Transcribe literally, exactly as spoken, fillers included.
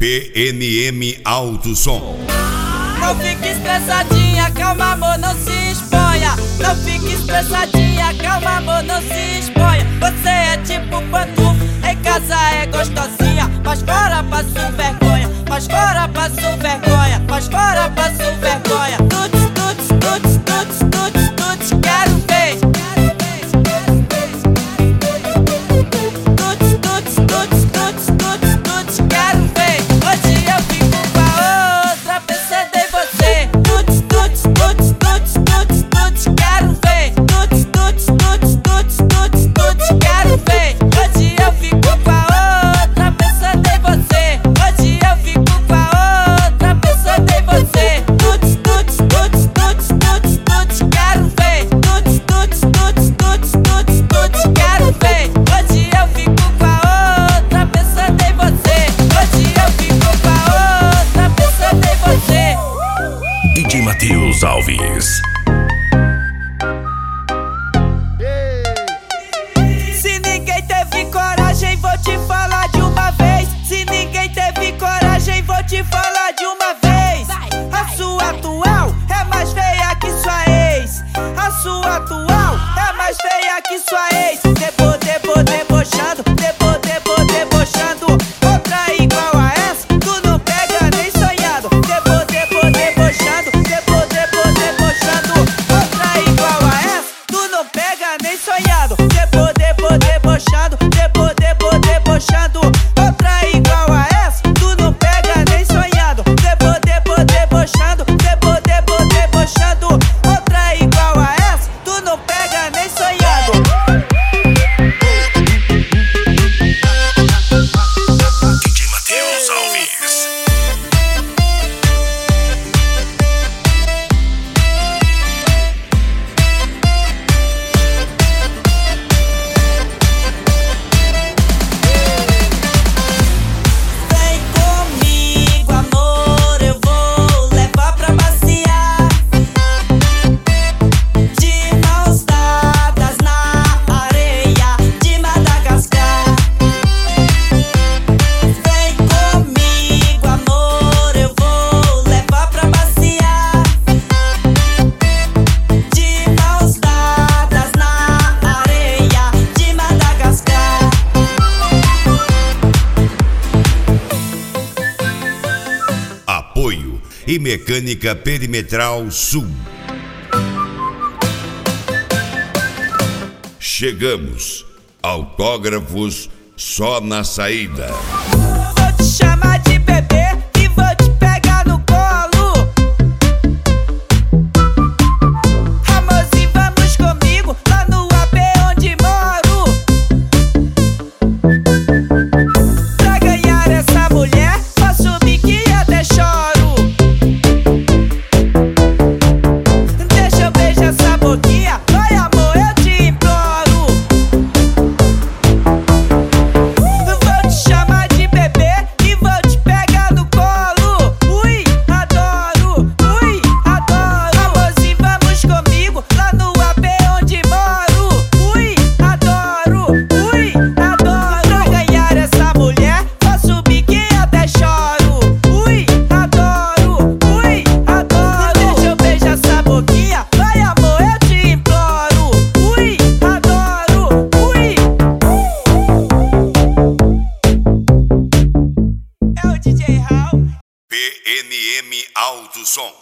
P N M Alto Som. Não fique estressadinha, calma amor, não se exponha. Não fique estressadinha, calma amor, não se exponha. Você é tipo pantufa, em casa é gostosinha, mas fora passo vergonha, mas fora passo vergonha, mas fora passo vergonha. Tuts, tuts, tuts, tuts, tuts, tuts, quero ver. Tuts, tuts, tuts, tuts, tuts, tuts, quero ver. Hoje eu fico com a outra, pensando em você. Tuts, tuts, tuts, tuts, tuts, tuts, quero ver. Tuts, tuts, tuts, tuts, tuts, tuts, quero ver. Hoje eu fico com a outra, pensando em você. Hoje eu fico com a outra, pensando em você. Tuts, tuts, tuts, tuts, tuts, tuts, quero ver. Tuts, tuts, tuts, tuts, tuts, tuts, quero ver. Hoje eu fico com a outra, pensando em você. Hoje eu fico com a outra, pensando em você. D J Matheus Alves. Se ninguém teve coragem, vou te falar de uma vez. Se ninguém teve coragem, vou te falar de uma vez. A sua atual é mais feia que sua ex. A sua atual é mais feia que sua ex. Debo, debo, debochando, debo, debo, debochando. Outra igual a essa, tu não pega nem sonhado. Debo, debo, debochando, debo, debo, debochando. Outra igual a essa, tu não pega nem sonhado. Debo, debo, debochando, debo, debo, debochando. Outra igual a essa, tu não pega nem sonhado. Debo, debo, debochando, debo, debo, debochando. Outra igual a essa, tu não pega nem sonhado. D J Matheus Alves. Vem comigo, amor, eu vou levar pra passear. De mãos dadas na areia de Madagascar. Vem comigo, amor, eu vou levar pra passear. De mãos dadas na areia de Madagascar. Apoio e Mecânica Perimetral Sul. Chegamos. Autógrafos só na saída. Vou te chamar de bebê e vou te pegar no colo. Amorzinho, vamos comigo lá no A P onde moro. Pra ganhar essa mulher, faço bique e até choro. Deixa eu beijar essa boquinha, vai amor, eu te imploro. Vou te chamar de bebê e vou te pegar no colo. Ui, adoro, ui, adoro. Amorzinho, vamos comigo lá no A P onde moro. Ui, adoro, ui, adoro. Pra ganhar essa mulher, faço bique e até choro. Ui, adoro, ui, adoro. Deixa eu beijar essa boquinha, vai amor, eu te imploro. Ui, adoro, ui. É o D J Hal. P N M Alto Som.